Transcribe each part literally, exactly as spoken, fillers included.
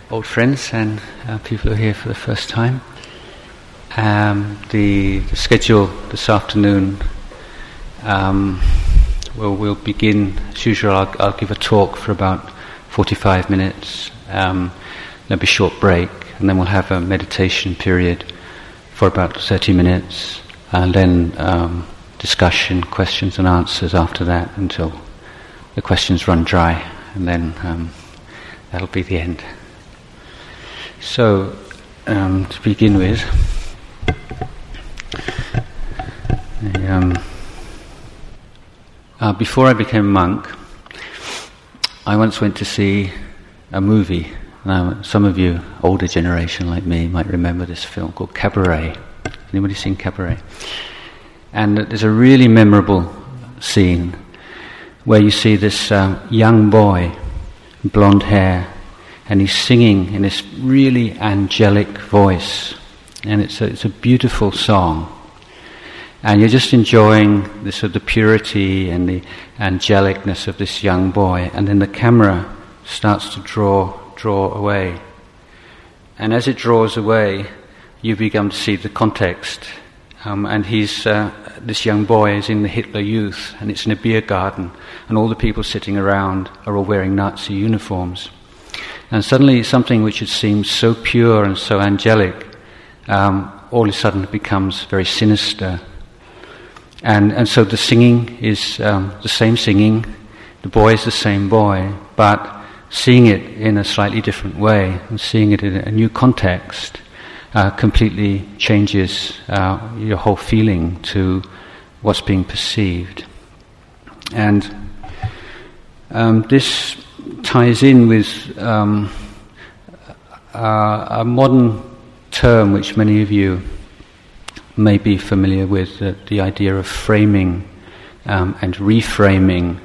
old friends and uh, people who are here for the first time. Um, the, the schedule this afternoon, um, we'll, we'll begin, as usual, I'll, I'll give a talk for about forty-five minutes, um, there'll be a short break, and then we'll have a meditation period for about thirty minutes, and then um, discussion, questions and answers after that until the questions run dry, and then um, that'll be the end. So, um, to begin with, the, um, uh, before I became a monk, I once went to see a movie. Now, some of you, older generation like me, might remember this film called Cabaret. Anybody seen Cabaret? And there's a really memorable scene where you see this uh, young boy, blonde hair, and he's singing in this really angelic voice, and it's a, it's a beautiful song, and you're just enjoying the sort of the purity and the angelicness of this young boy, and then the camera starts to draw draw away, and as it draws away, you begin to see the context, um, and he's uh, this young boy is in the Hitler Youth, and it's in a beer garden, and all the people sitting around are all wearing Nazi uniforms. And suddenly something which had seemed so pure and so angelic, um, all of a sudden becomes very sinister. And and so the singing is um, the same singing, the boy is the same boy, but seeing it in a slightly different way, and seeing it in a new context, uh, completely changes uh, your whole feeling to what's being perceived. And um, this ties in with um, uh, a modern term which many of you may be familiar with, uh, the idea of framing um, and reframing.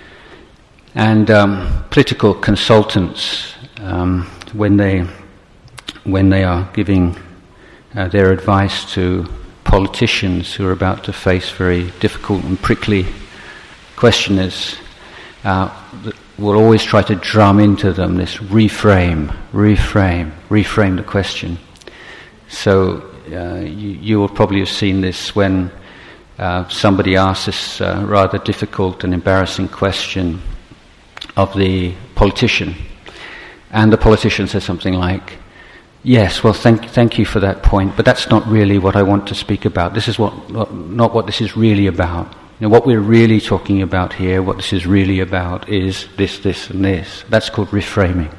And um, political consultants, um, when they when they are giving uh, their advice to politicians who are about to face very difficult and prickly questioners, uh, will always try to drum into them this reframe, reframe, reframe the question. So uh, you, you will probably have seen this when uh, somebody asks this uh, rather difficult and embarrassing question of the politician, and the politician says something like, "Yes, well, thank thank you for that point, but that's not really what I want to speak about. This is what not, not what this is really about. You know, what we're really talking about here, what this is really about, is this, this, and this." That's called reframing.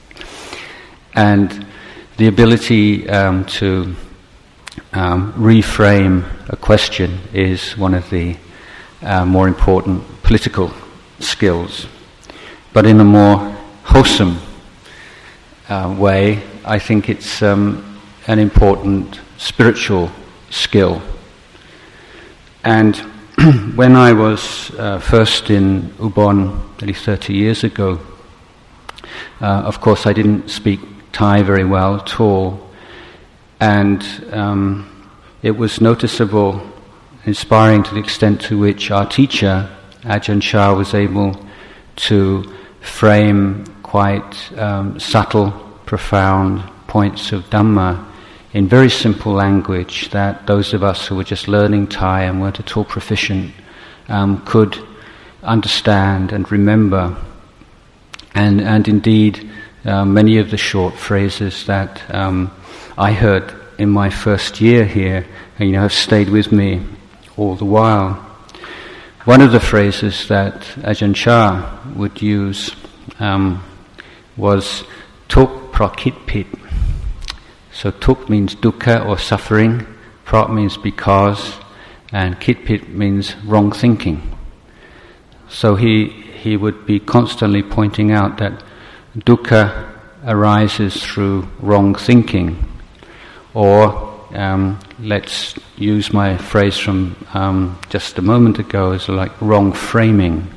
And the ability um, to um, reframe a question is one of the uh, more important political skills. But in a more wholesome uh, way, I think it's um, an important spiritual skill. And when I was uh, first in Ubon, nearly thirty years ago, uh, of course I didn't speak Thai very well at all, and um, it was noticeable, inspiring to the extent to which our teacher, Ajahn Chah, was able to frame quite um, subtle, profound points of Dhamma in very simple language that those of us who were just learning Thai and weren't at all proficient um, could understand and remember. And, and indeed, uh, many of the short phrases that um, I heard in my first year here, you know, have stayed with me all the while. One of the phrases that Ajahn Chah would use um, was "tuk prakit pit." So tuk means dukkha or suffering, prak means because, and kitpit means wrong thinking. So he he would be constantly pointing out that dukkha arises through wrong thinking, or um, let's use my phrase from um, just a moment ago as like wrong framing.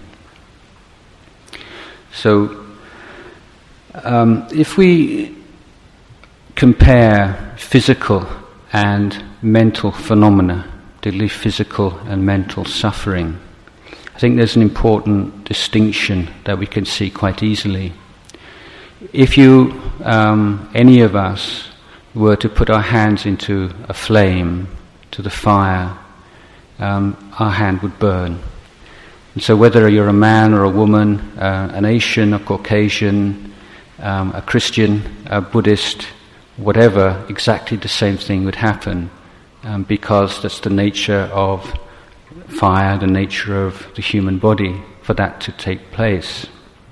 So um, if we compare physical and mental phenomena, particularly physical and mental suffering, I think there's an important distinction that we can see quite easily. if you, um, any of us, were to put our hands into a flame, to the fire, um, our hand would burn. And so whether you're a man or a woman, uh, an Asian, a Caucasian, um, a Christian, a Buddhist, whatever, exactly the same thing would happen, um, because that's the nature of fire, the nature of the human body, for that to take place.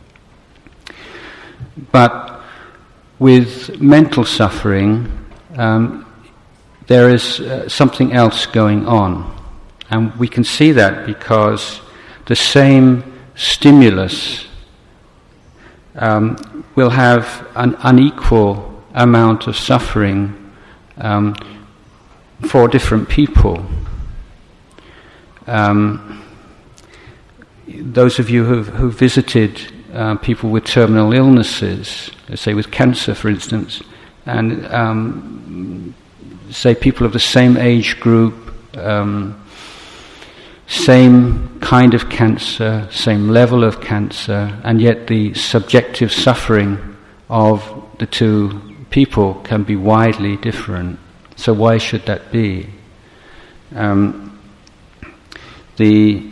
But with mental suffering, um, there is uh, something else going on. And we can see that because the same stimulus um, will have an unequal amount of suffering um, for different people. Um, those of you who've, who visited uh, people with terminal illnesses, let's say with cancer, for instance, and um, say people of the same age group, um, same kind of cancer, same level of cancer, and yet the subjective suffering of the two people can be widely different. So why should that be? Um, the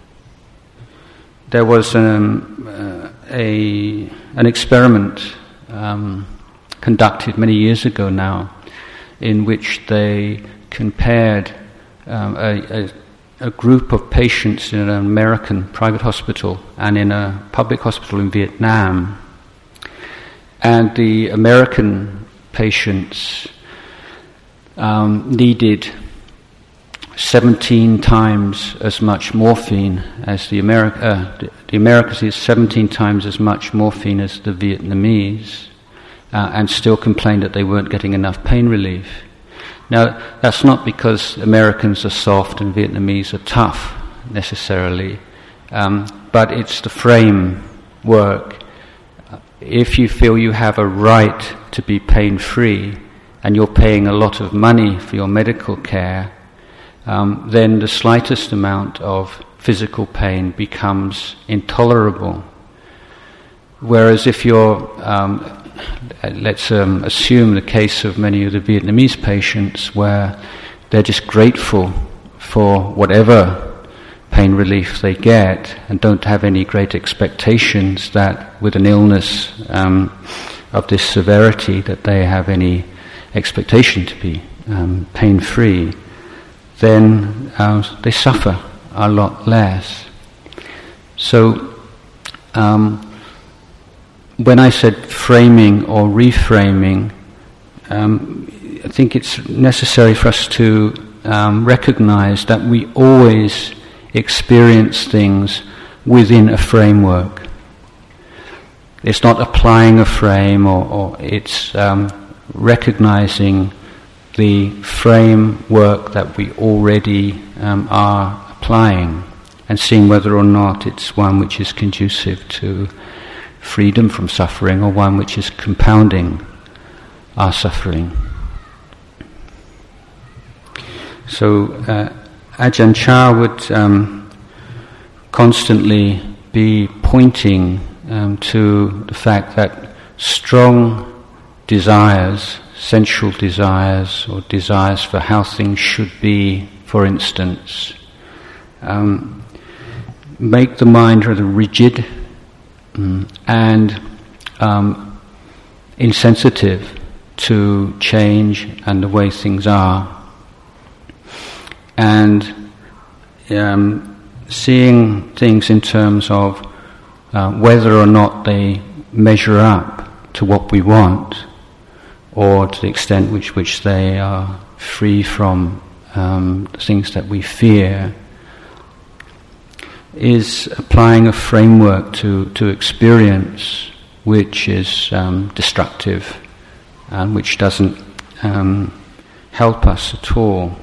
there was um, uh, a an experiment um, conducted many years ago now, in which they compared um, a, a a group of patients in an American private hospital and in a public hospital in Vietnam. And the American patients um, needed seventeen times as much morphine as the America. Uh, the, the Americans is seventeen times as much morphine as the Vietnamese, uh, and still complained that they weren't getting enough pain relief. Now, that's not because Americans are soft and Vietnamese are tough, necessarily, um, but it's the framework. If you feel you have a right to be pain-free, and you're paying a lot of money for your medical care, um, then the slightest amount of physical pain becomes intolerable. Whereas if you're... Um, Let's um, assume the case of many of the Vietnamese patients where they're just grateful for whatever pain relief they get and don't have any great expectations that with an illness um, of this severity that they have any expectation to be um, pain-free, then uh, they suffer a lot less. So um, when I said framing or reframing, um, I think it's necessary for us to um, recognize that we always experience things within a framework. It's not applying a frame, or, or it's um, recognizing the framework that we already um, are applying and seeing whether or not it's one which is conducive to freedom from suffering, or one which is compounding our suffering. So uh, Ajahn Chah would um, constantly be pointing um, to the fact that strong desires, sensual desires, or desires for how things should be, for instance, um, make the mind rather rigid Mm. and um, insensitive to change and the way things are, and um, seeing things in terms of uh, whether or not they measure up to what we want, or to the extent which which they are free from um, the things that we fear, is applying a framework to, to experience which is um, destructive and which doesn't um, help us at all.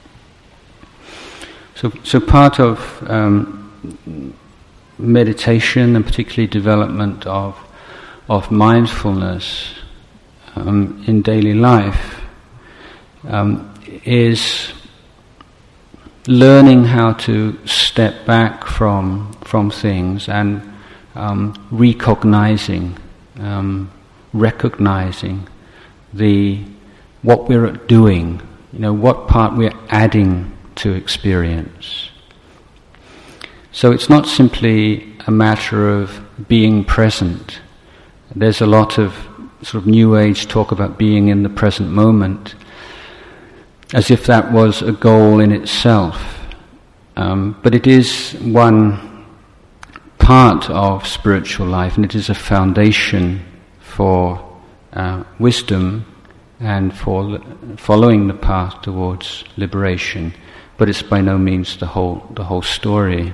So, so part of um, meditation, and particularly development of of mindfulness um, in daily life, um, is learning how to step back from from things and um, recognizing um, recognizing the what we're doing, you know, what part we're adding to experience. So it's not simply a matter of being present. There's a lot of sort of New Age talk about being in the present moment, as if that was a goal in itself. Um, but it is one part of spiritual life, and it is a foundation for uh, wisdom and for li- following the path towards liberation. But it's by no means the whole the whole story.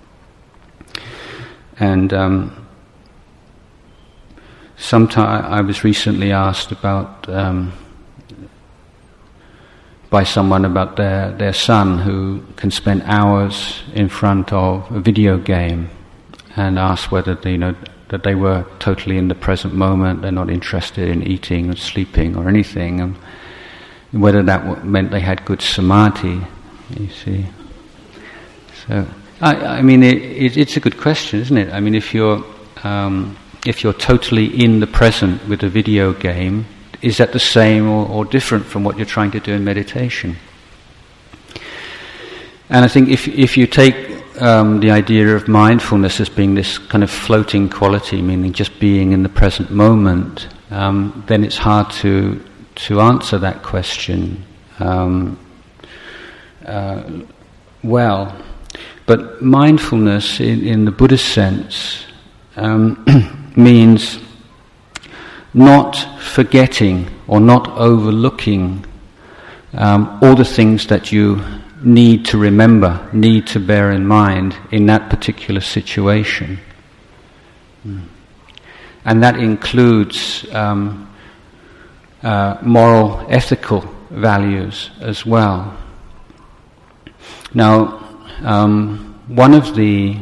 And um, sometime I was recently asked about um, by someone about their their son who can spend hours in front of a video game, and asked whether they, you know, that they were totally in the present moment. They're not interested in eating or sleeping or anything, and whether that w- meant they had good samadhi. You see, so I, I mean, it, it, it's a good question, isn't it? I mean, if you're um, if you're totally in the present with a video game, is that the same or, or different from what you're trying to do in meditation? And I think if if you take um, the idea of mindfulness as being this kind of floating quality, meaning just being in the present moment, um, then it's hard to to answer that question um, uh, well. But mindfulness, in, in the Buddhist sense, um, means not forgetting or not overlooking um, all the things that you need to remember, need to bear in mind in that particular situation. Mm. And that includes um, uh, moral, ethical values as well. Now, um, one of the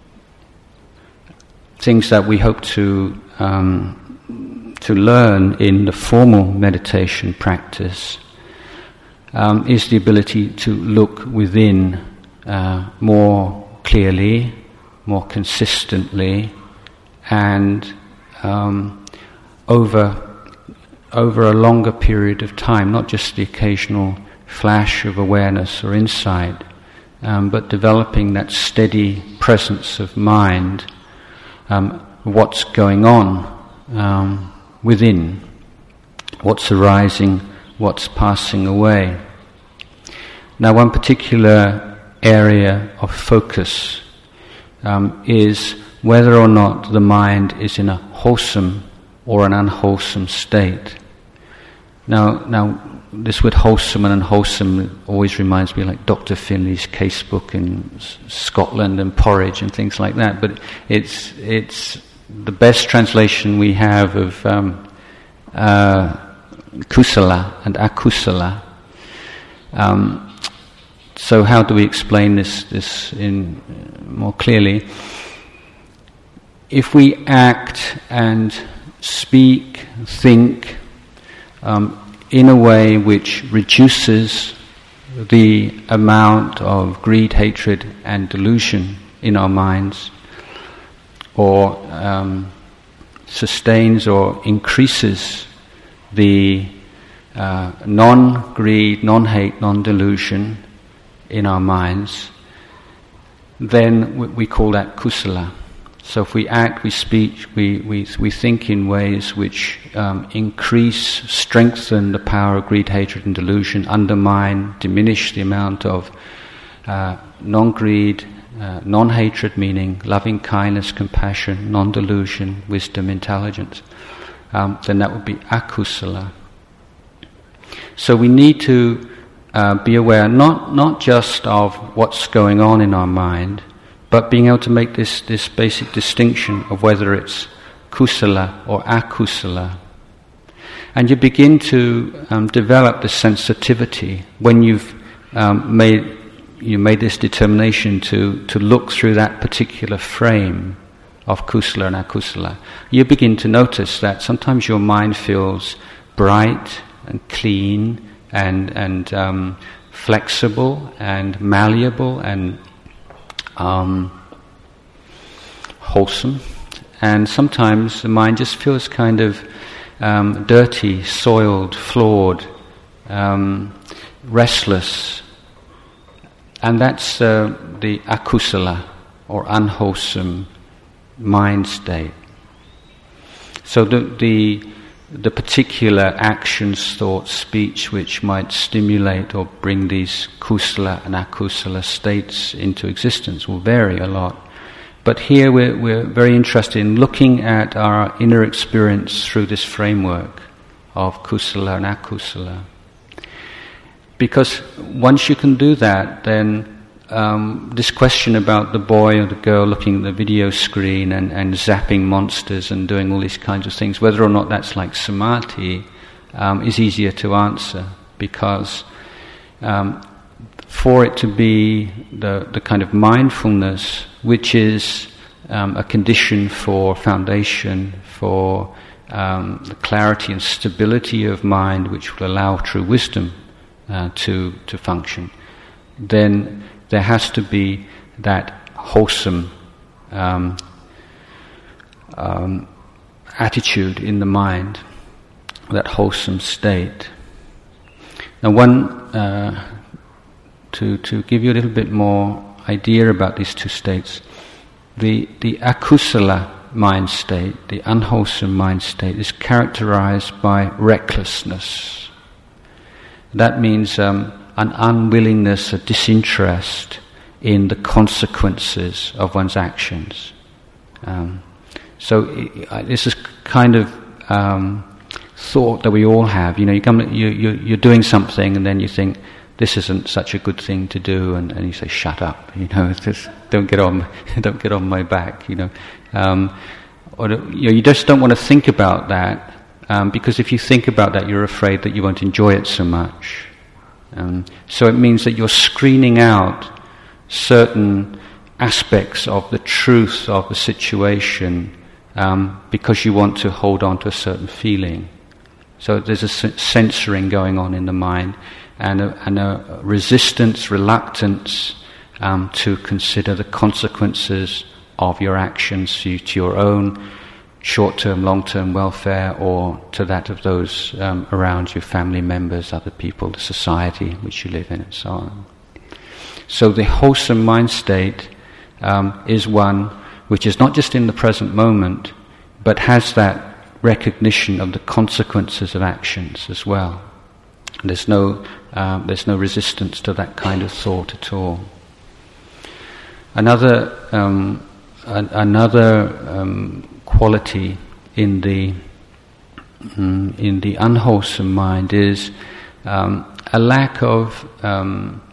things that we hope to um, to learn in the formal meditation practice um, is the ability to look within uh, more clearly, more consistently, and um, over over a longer period of time, not just the occasional flash of awareness or insight, um, but developing that steady presence of mind, um, what's going on um, within, what's arising, what's passing away. Now, one particular area of focus um, is whether or not the mind is in a wholesome or an unwholesome state. Now, now, this word wholesome and unwholesome always reminds me of like Doctor Finley's casebook in S- Scotland and porridge and things like that. But it's it's the best translation we have of um, uh, kusala and akusala. Um, so, how do we explain this this in uh, more clearly? If we act and speak, think um, in a way which reduces the amount of greed, hatred, and delusion in our minds, or um, sustains or increases the uh, non-greed, non-hate, non-delusion in our minds, then we, we call that kusala. So if we act, we speak, we, we, we think in ways which um, increase, strengthen the power of greed, hatred and delusion, undermine, diminish the amount of uh, non-greed, uh, non-hatred, meaning loving kindness, compassion, non-delusion, wisdom, intelligence, um, then that would be akusala. So we need to uh, be aware not, not just of what's going on in our mind, but being able to make this, this basic distinction of whether it's kusala or akusala. And you begin to um, develop the sensitivity when you've um, made you made this determination to, to look through that particular frame of kusala and akusala. You begin to notice that sometimes your mind feels bright and clean and, and um, flexible and malleable and Um, wholesome, and sometimes the mind just feels kind of um, dirty, soiled, flawed, um, restless. And that's uh, the akusala, or unwholesome mind state. So the, the the particular actions, thoughts, speech which might stimulate or bring these kusala and akusala states into existence will vary a lot. But here we're, we're very interested in looking at our inner experience through this framework of kusala and akusala. Because once you can do that, then um, this question about the boy or the girl looking at the video screen and, and zapping monsters and doing all these kinds of things, whether or not that's like samadhi, um, is easier to answer, because um, for it to be the, the kind of mindfulness which is um, a condition for foundation, for um, the clarity and stability of mind which will allow true wisdom uh, to, to function, then there has to be that wholesome um, um, attitude in the mind, that wholesome state. Now one, uh, to, to give you a little bit more idea about these two states, the, the akusala mind state, the unwholesome mind state, is characterized by recklessness. That means um, an unwillingness, a disinterest in the consequences of one's actions. Um, so it, this is kind of um, thought that we all have. You know, you come, you, you, you're doing something, and then you think, this isn't such a good thing to do, and, and you say, "Shut up!" You know, just don't get on, don't get on my back. You know, um, or you know, you just don't want to think about that, um, because if you think about that, you're afraid that you won't enjoy it so much. Um, so it means that you're screening out certain aspects of the truth of the situation um, because you want to hold on to a certain feeling. So there's a censoring going on in the mind, and a, and a resistance, reluctance um, to consider the consequences of your actions to, to your own short-term, long-term welfare, or to that of those um, around you, family members, other people, the society in which you live in, and so on. So the wholesome mind state um, is one which is not just in the present moment, but has that recognition of the consequences of actions as well. There's no, um, there's no resistance to that kind of thought at all. Another, um, an, another um, quality in the um, in the unwholesome mind is um, a lack of um,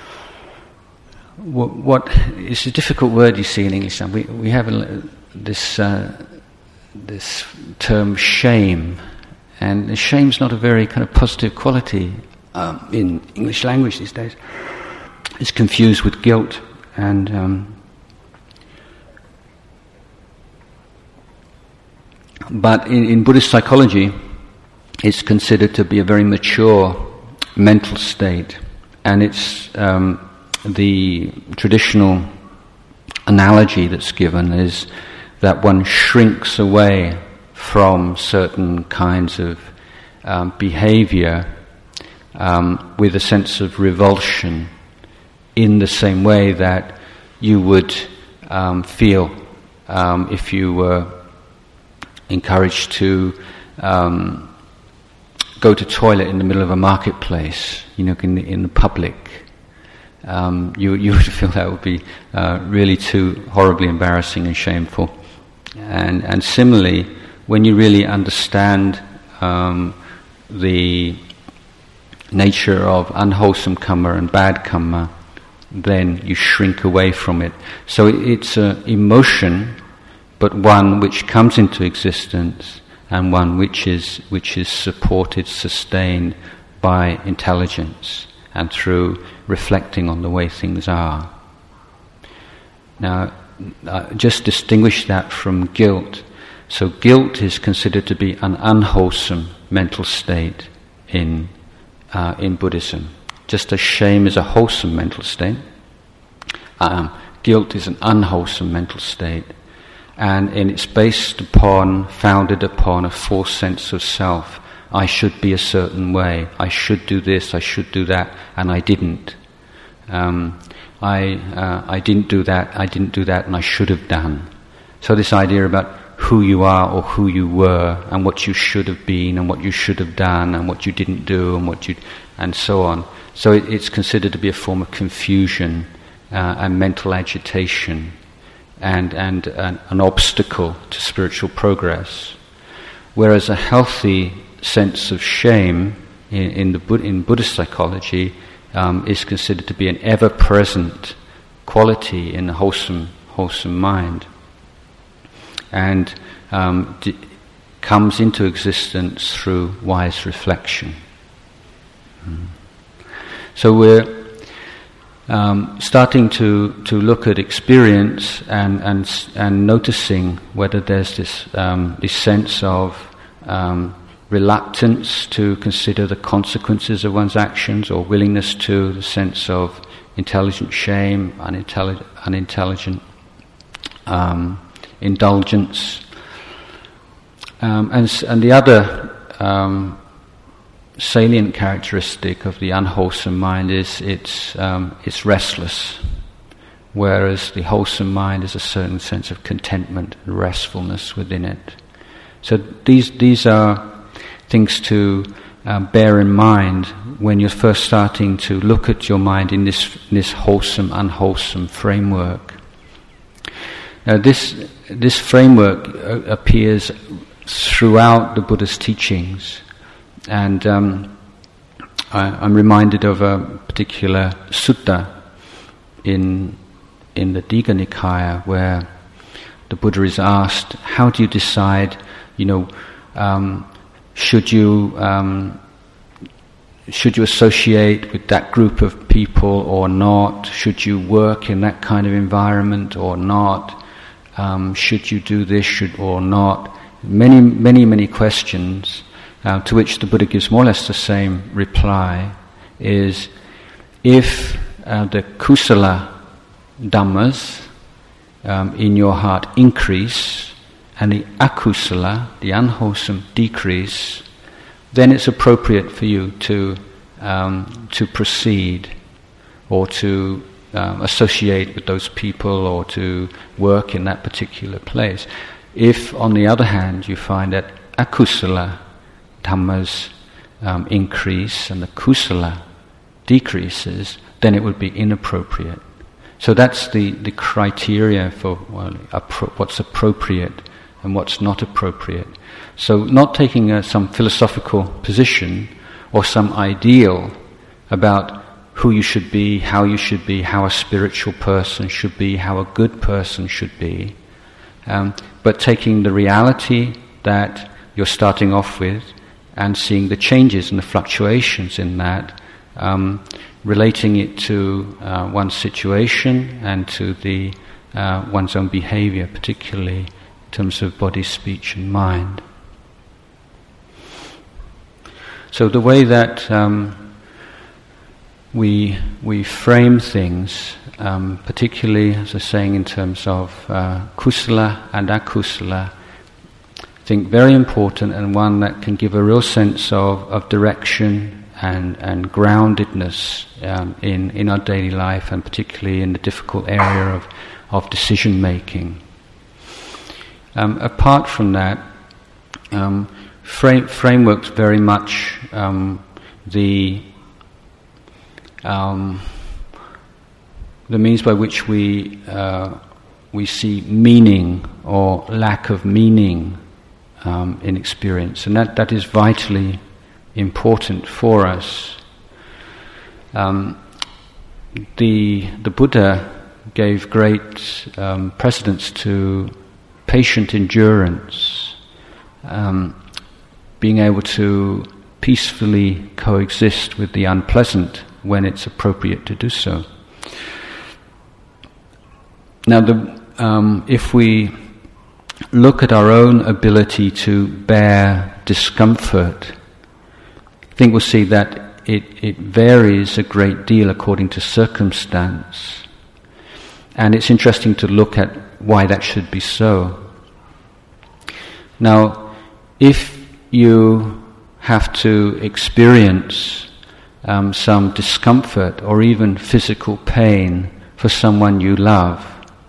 what, what it's a difficult word, you see, in English. We we have a, this uh, this term shame, and shame's not a very kind of positive quality um, in English language these days. It's confused with guilt, and um, but in, in Buddhist psychology, it's considered to be a very mature mental state, and it's um, the traditional analogy that's given is that one shrinks away from certain kinds of um, behavior um, with a sense of revulsion, in the same way that you would um, feel um, if you were encouraged to um, go to toilet in the middle of a marketplace, you know, in the, in the public. Um, you, you would feel that would be uh, really too horribly embarrassing and shameful. And, and similarly, when you really understand um, the nature of unwholesome karma and bad karma, then you shrink away from it. So it, it's an emotion, but one which comes into existence, and one which is which is supported, sustained by intelligence and through reflecting on the way things are. Now, uh, just distinguish that from guilt. So guilt is considered to be an unwholesome mental state in uh, in Buddhism, just as shame is a wholesome mental state. Um, guilt is an unwholesome mental state. and, and it's based upon, founded upon a false sense of self. I should be a certain way. I should do this. I should do that, and I didn't. Um, I uh, I didn't do that. I didn't do that, and I should have done. So this idea about who you are or who you were, and what you should have been, and what you should have done, and what you didn't do, and what you, and so on. So it, it's considered to be a form of confusion uh, and mental agitation, and and an, an obstacle to spiritual progress. Whereas a healthy sense of shame in, in the in Buddhist psychology um, is considered to be an ever-present quality in a wholesome wholesome mind, and um, d- comes into existence through wise reflection. Mm. So we're um, starting to, to look at experience and, and and noticing whether there's this um, this sense of um, reluctance to consider the consequences of one's actions, or willingness to, the sense of intelligent shame, unintelligent, unintelligent um, indulgence, um, and and the other um, salient characteristic of the unwholesome mind is it's um, it's restless, whereas the wholesome mind has a certain sense of contentment and restfulness within it. So these these are things to um, bear in mind when you're first starting to look at your mind in this in this wholesome, unwholesome framework. Now, this this framework uh, appears throughout the Buddha's teachings, and um, I, I'm reminded of a particular sutta in in the Digha Nikaya where the Buddha is asked, "How do you decide? You know." Um, Should you um, should you associate with that group of people or not? Should you work in that kind of environment or not? Um, should you do this should or not? Many, many, many questions uh, to which the Buddha gives more or less the same reply. Is if uh, the kusala dhammas um, in your heart increase, and the akusala, the unwholesome, decrease, then it's appropriate for you to um, to proceed, or to um, associate with those people, or to work in that particular place. If, on the other hand, you find that akusala dhammas um, increase and the kusala decreases, then it would be inappropriate. So that's the, the criteria for well, appro- what's appropriate and what's not appropriate. So not taking a, some philosophical position or some ideal about who you should be, how you should be, how a spiritual person should be, how a good person should be, um, but taking the reality that you're starting off with and seeing the changes and the fluctuations in that, um, relating it to uh, one's situation and to the uh, one's own behavior, particularly in terms of body, speech and mind. So the way that um, we we frame things, um, particularly, as I was saying, in terms of uh, kusala and akusala, I think very important, and one that can give a real sense of, of direction and, and groundedness um, in, in our daily life, and particularly in the difficult area of, of decision making. Um, apart from that, um, frame, frameworks very much um, the um, the means by which we uh, we see meaning or lack of meaning um, in experience, and that, that is vitally important for us. Um, the the Buddha gave great um, precedence to patient endurance, um, being able to peacefully coexist with the unpleasant when it's appropriate to do so. Now, the, um, if we look at our own ability to bear discomfort, I think we'll see that it, it varies a great deal according to circumstance. And it's interesting to look at why that should be so. Now, if you have to experience um, some discomfort or even physical pain for someone you love,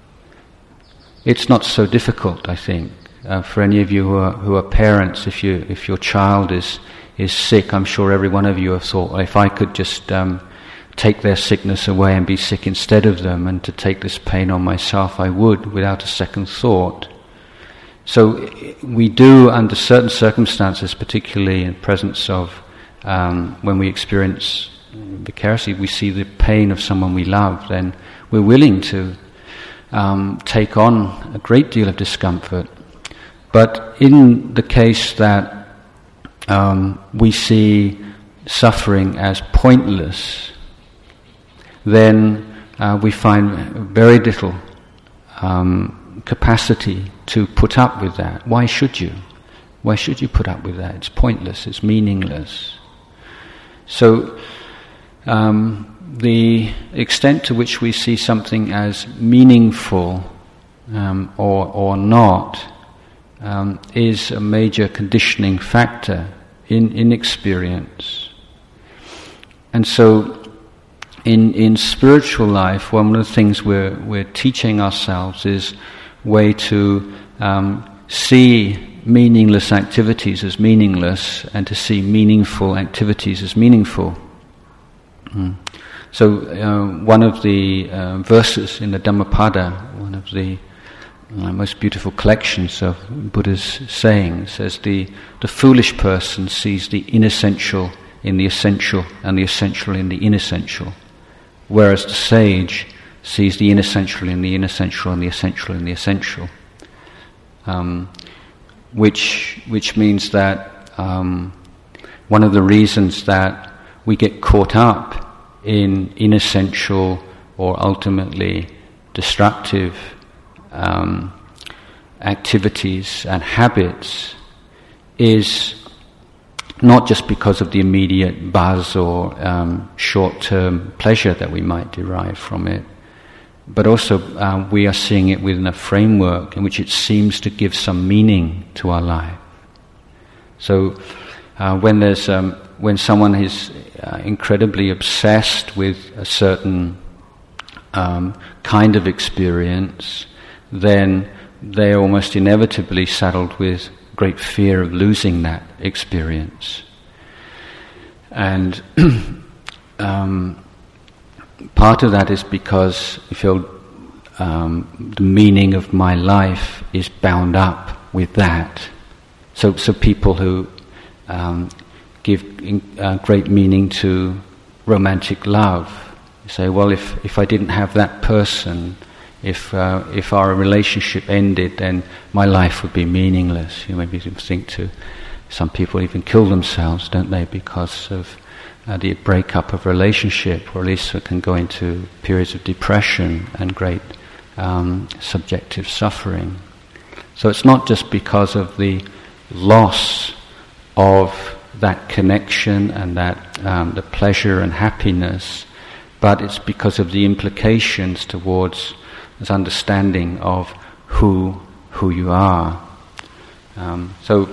it's not so difficult, I think. Uh, for any of you who are, who are parents, if you if your child is is sick, I'm sure every one of you have thought, well, if I could just um, take their sickness away and be sick instead of them, and to take this pain on myself, I would, without a second thought. So we do, under certain circumstances, particularly in the presence of um, when we experience vicariously, we see the pain of someone we love, then we're willing to um, take on a great deal of discomfort. But in the case that um, we see suffering as pointless, then uh, we find very little um, capacity to put up with that. Why should you? Why should you put up with that? It's pointless, it's meaningless. So um, the extent to which we see something as meaningful um, or, or not um, is a major conditioning factor in, in experience. And so in in spiritual life, one of the things we're, we're teaching ourselves is way to um, see meaningless activities as meaningless, and to see meaningful activities as meaningful. Mm. So uh, one of the uh, verses in the Dhammapada, one of the uh, most beautiful collections of Buddha's sayings, says the, the foolish person sees the inessential in the essential and the essential in the inessential, whereas the sage sees the inessential in the inessential and the essential in the essential. Um, which which means that um, one of the reasons that we get caught up in inessential or ultimately destructive um, activities and habits is not just because of the immediate buzz or um, short-term pleasure that we might derive from it, but also uh, we are seeing it within a framework in which it seems to give some meaning to our life. So uh, when there's um, when someone is uh, incredibly obsessed with a certain um, kind of experience, then they're almost inevitably saddled with great fear of losing that experience. And um, part of that is because I feel um, the meaning of my life is bound up with that. So, so people who um, give in, uh, great meaning to romantic love say, well, if, if I didn't have that person, if uh, if our relationship ended, then my life would be meaningless. You maybe think to some people even kill themselves, don't they, because of uh, the breakup of relationship, or at least it can go into periods of depression and great um, subjective suffering. So it's not just because of the loss of that connection and that um, the pleasure and happiness, but it's because of the implications towards this understanding of who who you are. Um, so,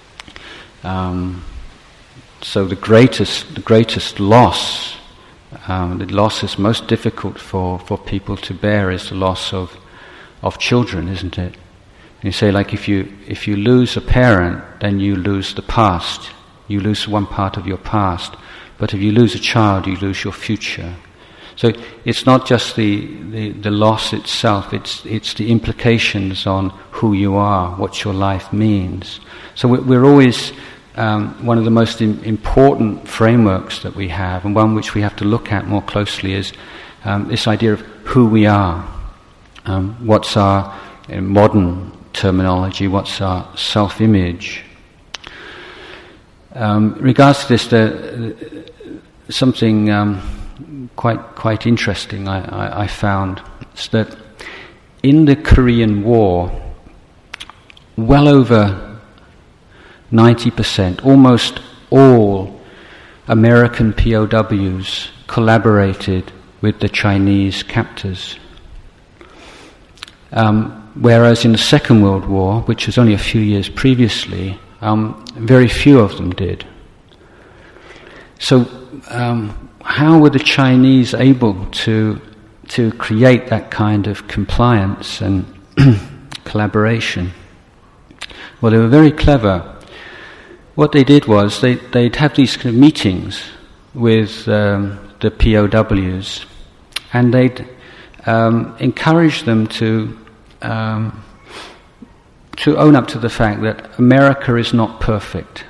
um, so the greatest the greatest loss, um, the loss is most difficult for, for people to bear, is the loss of of children, isn't it? And you say, like, if you if you lose a parent, then you lose the past. You lose one part of your past. But if you lose a child, you lose your future. So it's not just the, the, the loss itself, it's it's the implications on who you are, what your life means. So we're, we're always, um, one of the most im- important frameworks that we have, and one which we have to look at more closely, is um, this idea of who we are. Um, what's our, in modern terminology, what's our self-image? Um, in regards to this, the, something um, quite quite interesting I, I, I found is that in the Korean War, well over ninety percent, almost all American P O Ws collaborated with the Chinese captors. Um, whereas in the Second World War, which was only a few years previously, um, very few of them did. So um, how were the Chinese able to to create that kind of compliance and collaboration? Well, they were very clever. What they did was they, they'd have these kind of meetings with um, the P O Ws, and they'd um, encourage them to um, to own up to the fact that America is not perfect.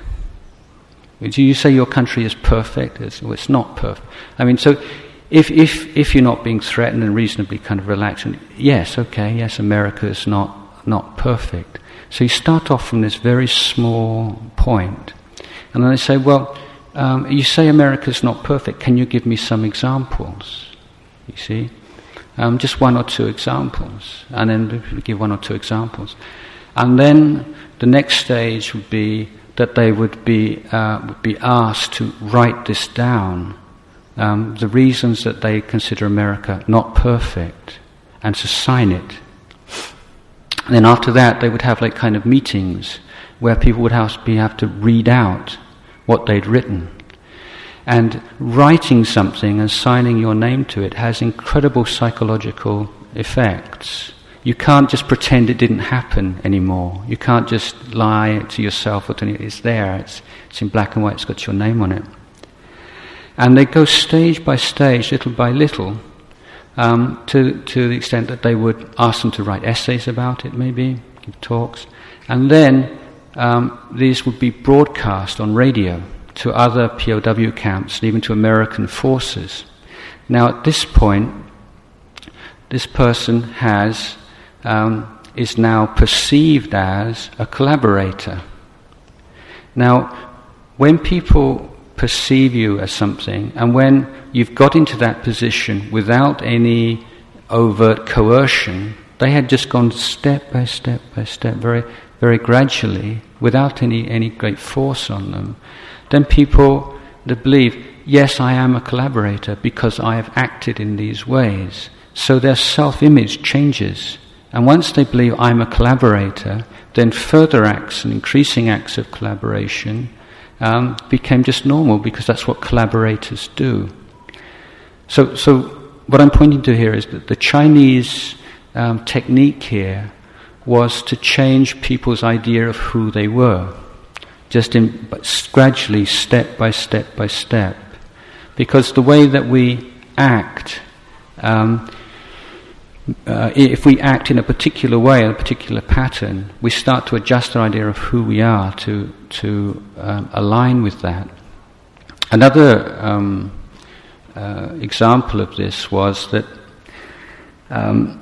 Do you say your country is perfect? It's, well, it's not perfect. I mean, so if if if you're not being threatened and reasonably kind of relaxed, and yes, okay, yes, America is not not perfect. So you start off from this very small point, and then they say, well, um, you say America's not perfect. Can you give me some examples? You see, um, just one or two examples, and then we give one or two examples, and then the next stage would be that they would be uh, would be asked to write this down, um, the reasons that they consider America not perfect, and to sign it. And then after that, they would have like kind of meetings where people would have to, be, have to read out what they'd written. And writing something and signing your name to it has incredible psychological effects. You can't just pretend it didn't happen anymore. You can't just lie to yourself or to anyone. It's there. It's, it's in black and white. It's got your name on it. And they go stage by stage, little by little, um, to to the extent that they would ask them to write essays about it, maybe give talks, and then um, these would be broadcast on radio to other P O W camps and even to American forces. Now, at this point, this person has. Um, is now perceived as a collaborator. Now, when people perceive you as something, and when you've got into that position without any overt coercion, they had just gone step by step by step, very, very gradually, without any, any great force on them, then people that believe, yes, I am a collaborator because I have acted in these ways. So their self-image changes. And once they believe I'm a collaborator, then further acts and increasing acts of collaboration um, became just normal because that's what collaborators do. So, so what I'm pointing to here is that the Chinese um, technique here was to change people's idea of who they were, just in gradually, step by step by step, because the way that we act. Um, Uh, if we act in a particular way, a particular pattern, we start to adjust our idea of who we are to to um, align with that. Another um, uh, example of this was that um,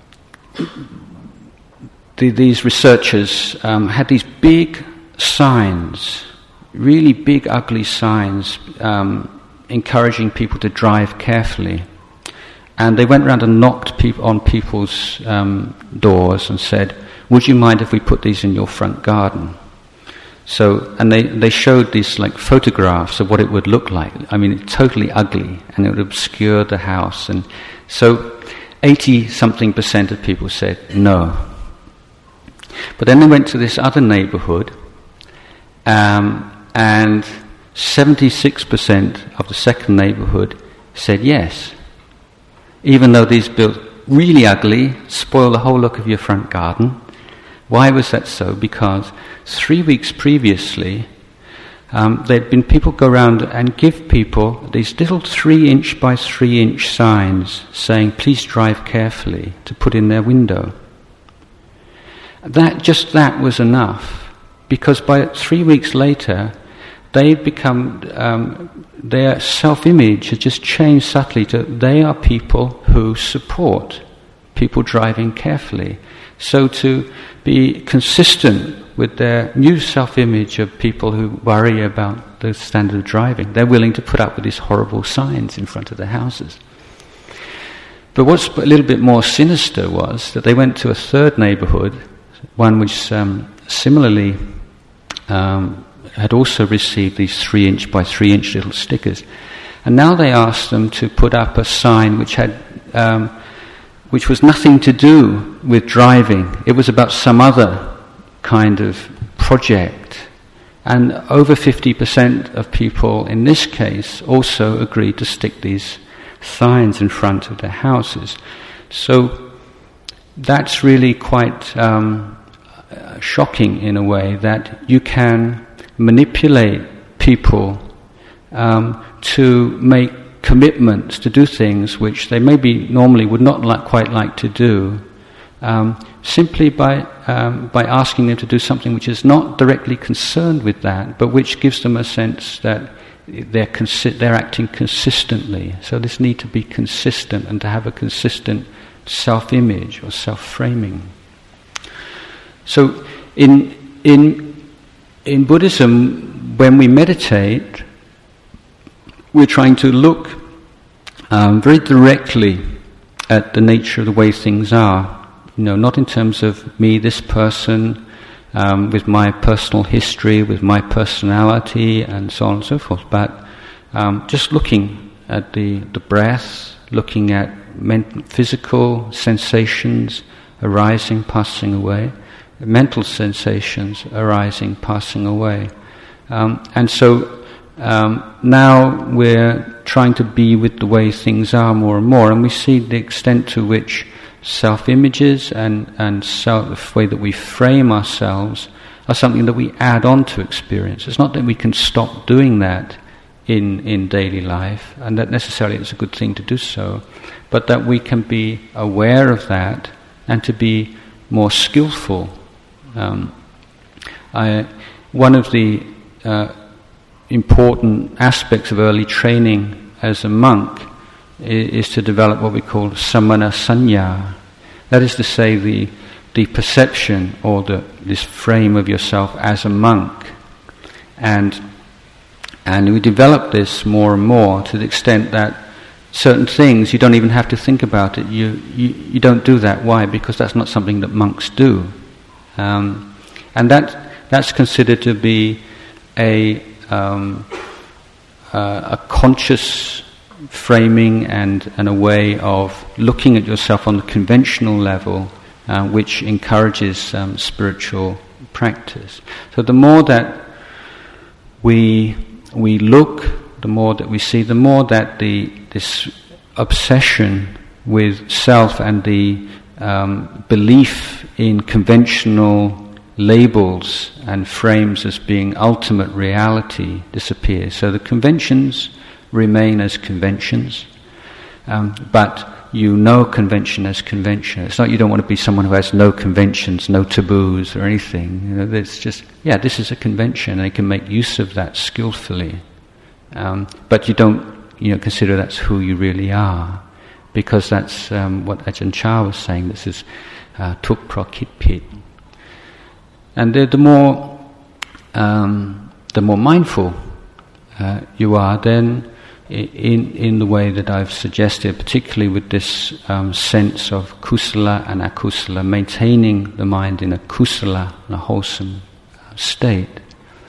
the, these researchers um, had these big signs, really big, ugly signs, um, encouraging people to drive carefully. And they went around and knocked peop- on people's um, doors and said, "Would you mind if we put these in your front garden?" So, and they, they showed these like photographs of what it would look like. I mean, it's totally ugly, and it would obscure the house. And so, eighty-something percent of people said no. But then they went to this other neighborhood, um, and seventy-six percent of the second neighborhood said yes. Even though these built really ugly, spoil the whole look of your front garden. Why was that so? Because three weeks previously, um, there'd been people go around and give people these little three-inch by three-inch signs saying, "Please drive carefully," to put in their window. That just that was enough, because by three weeks later, they've become, um, their self-image has just changed subtly to they are people who support people driving carefully. So to be consistent with their new self-image of people who worry about the standard of driving, they're willing to put up with these horrible signs in front of their houses. But what's a little bit more sinister was that they went to a third neighborhood, one which um, similarly um, had also received these three-inch by three-inch little stickers. And now they asked them to put up a sign which had um, which was nothing to do with driving. It was about some other kind of project. And over fifty percent of people in this case also agreed to stick these signs in front of their houses. So that's really quite um, shocking in a way, that you can manipulate people um, to make commitments to do things which they maybe normally would not like, quite like to do, um, simply by um, by asking them to do something which is not directly concerned with that, but which gives them a sense that they're consi- they're acting consistently. So this need to be consistent and to have a consistent self-image or self-framing. So in in in Buddhism, when we meditate, we're trying to look um, very directly at the nature of the way things are. You know, not in terms of me, this person, um, with my personal history, with my personality, and so on and so forth, but um, just looking at the, the breath, looking at men- physical sensations arising, passing away, mental sensations arising, passing away. Um, and so Um, now we're trying to be with the way things are more and more, and we see the extent to which self-images and, and self, the way that we frame ourselves are something that we add on to experience. It's not that we can stop doing that in, in daily life, and that necessarily it's a good thing to do so, but that we can be aware of that and to be more skillful. Um, I, one of the uh, important aspects of early training as a monk is, is to develop what we call samana sanya. That is to say, the the perception or the this frame of yourself as a monk, and and we develop this more and more to the extent that certain things you don't even have to think about it. You you, you don't do that. Why? Because that's not something that monks do, um, and that that's considered to be a Um, uh, a conscious framing and, and a way of looking at yourself on the conventional level, uh, which encourages um, spiritual practice. So the more that we we look, the more that we see, the more that the this obsession with self and the um, belief in conventional labels and frames as being ultimate reality disappears. So the conventions remain as conventions, um, but you know convention as convention. It's not you don't want to be someone who has no conventions, no taboos or anything. You know, it's just, yeah, this is a convention, and you can make use of that skillfully. Um, but you don't, you know, consider that's who you really are, because that's um, what Ajahn Chah was saying. This is uh, tuk prakit pit. And the, the more um, the more mindful uh, you are, then in in the way that I've suggested, particularly with this um, sense of kusala and akusala, maintaining the mind in a kusala, in a wholesome state,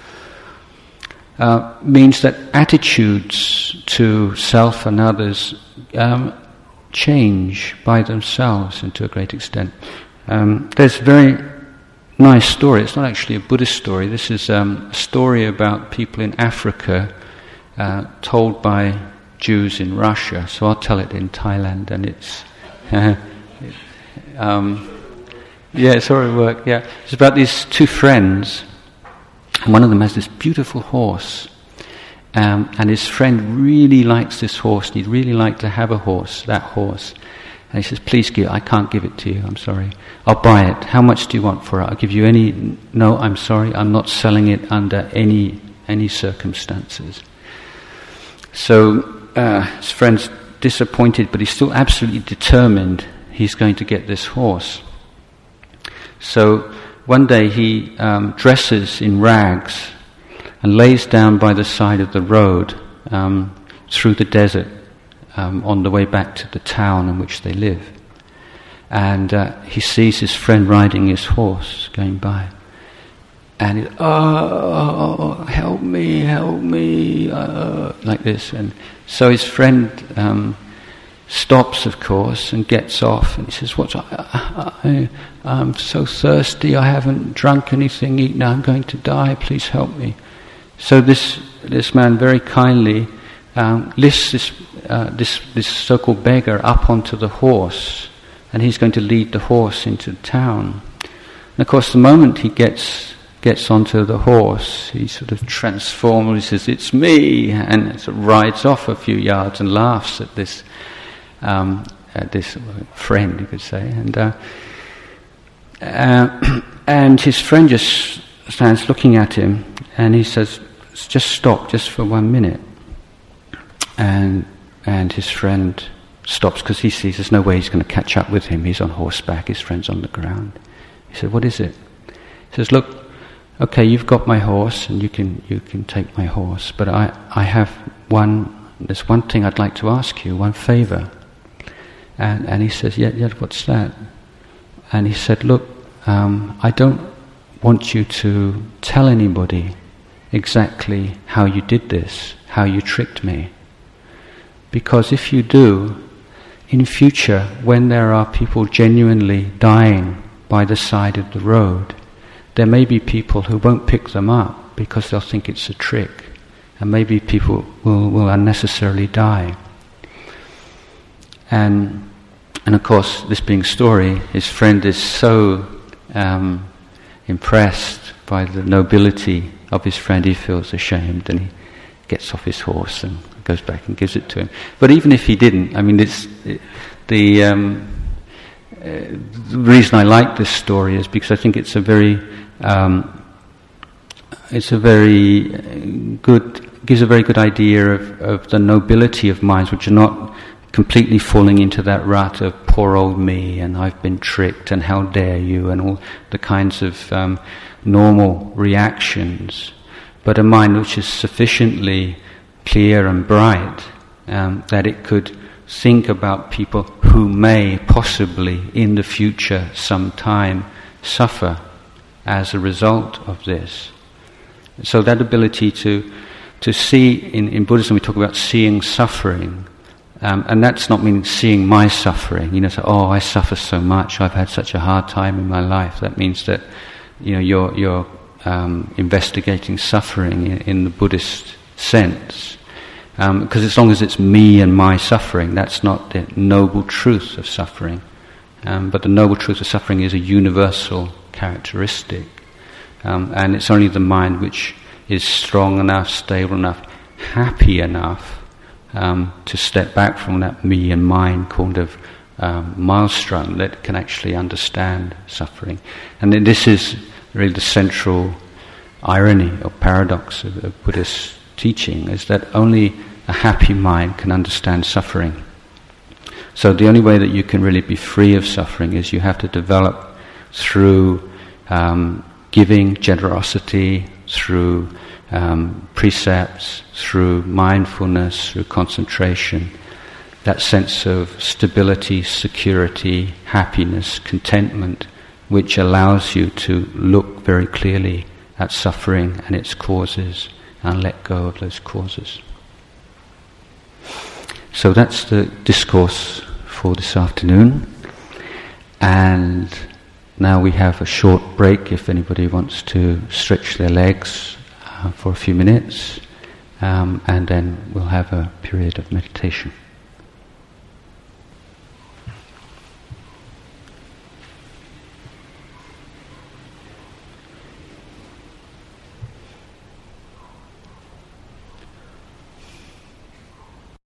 uh, means that attitudes to self and others um, change by themselves and to a great extent. Um, there's very nice story. It's not actually a Buddhist story. This is um, a story about people in Africa uh, told by Jews in Russia. So I'll tell it in Thailand, and it's uh, it, um, yeah, it's already worked. Yeah, it's about these two friends, and one of them has this beautiful horse, um, and his friend really likes this horse, and he'd really like to have a horse, that horse. And he says, "Please give, I can't give it to you, I'm sorry. I'll buy it. How much do you want for it? I'll give you any..." "No, I'm sorry, I'm not selling it under any any circumstances." So uh, his friend's disappointed, but he's still absolutely determined he's going to get this horse. So one day he um, dresses in rags and lays down by the side of the road um, through the desert, Um, on the way back to the town in which they live. And uh, he sees his friend riding his horse going by. And he, "Oh, help me, help me," uh, like this. And so his friend um, stops, of course, and gets off, and he says, "What? I, I, I'm so thirsty. I haven't drunk anything, eaten. I'm going to die. Please help me." So this this man very kindly um, lifts this uh, this this so-called beggar up onto the horse, and he's going to lead the horse into town. And of course, the moment he gets gets onto the horse, he sort of transforms. He says, "It's me," and sort of rides off a few yards and laughs at this. Um, uh, this friend, you could say, and uh, uh, and his friend just stands looking at him, and he says, "Just stop, just for one minute." And and his friend stops because he sees there's no way he's going to catch up with him. He's on horseback, his friend's on the ground. He said, "What is it?" He says, "Look, okay, you've got my horse, and you can you can take my horse, but I I have one. There's one thing I'd like to ask you, one favor." And, and he says, yeah, yeah, what's that? And he said, "Look, um, I don't want you to tell anybody exactly how you did this, how you tricked me. Because if you do, in future, when there are people genuinely dying by the side of the road, there may be people who won't pick them up because they'll think it's a trick. And maybe people will, will unnecessarily die." And and of course, this being story, his friend is so um, impressed by the nobility of his friend, he feels ashamed, and he gets off his horse and goes back and gives it to him. But even if he didn't, I mean, it's it, the um, uh, the reason I like this story is because I think it's a very um, it's a very good gives a very good idea of, of the nobility of minds, which are not completely falling into that rut of poor old me and I've been tricked and how dare you and all the kinds of um, normal reactions, but a mind which is sufficiently clear and bright um, that it could think about people who may possibly in the future sometime suffer as a result of this. So that ability to to see, in, in Buddhism we talk about seeing suffering. Um, and that's not meaning seeing my suffering, you know, so, oh, I suffer so much, I've had such a hard time in my life. That means that, you know, you're, you're um, investigating suffering in, in the Buddhist sense. Um, because as long as it's me and my suffering, that's not the noble truth of suffering. Um, but the noble truth of suffering is a universal characteristic. Um, and it's only the mind which is strong enough, stable enough, happy enough, Um, to step back from that me and mine kind of um, maelstrom that can actually understand suffering. And then this is really the central irony or paradox of, of Buddhist teaching, is that only a happy mind can understand suffering. So the only way that you can really be free of suffering is you have to develop through um, giving, generosity, through Um, precepts, through mindfulness, through concentration, that sense of stability, security, happiness, contentment, which allows you to look very clearly at suffering and its causes and let go of those causes. So that's the discourse for this afternoon. And now we have a short break if anybody wants to stretch their legs for a few minutes, um, and then we'll have a period of meditation.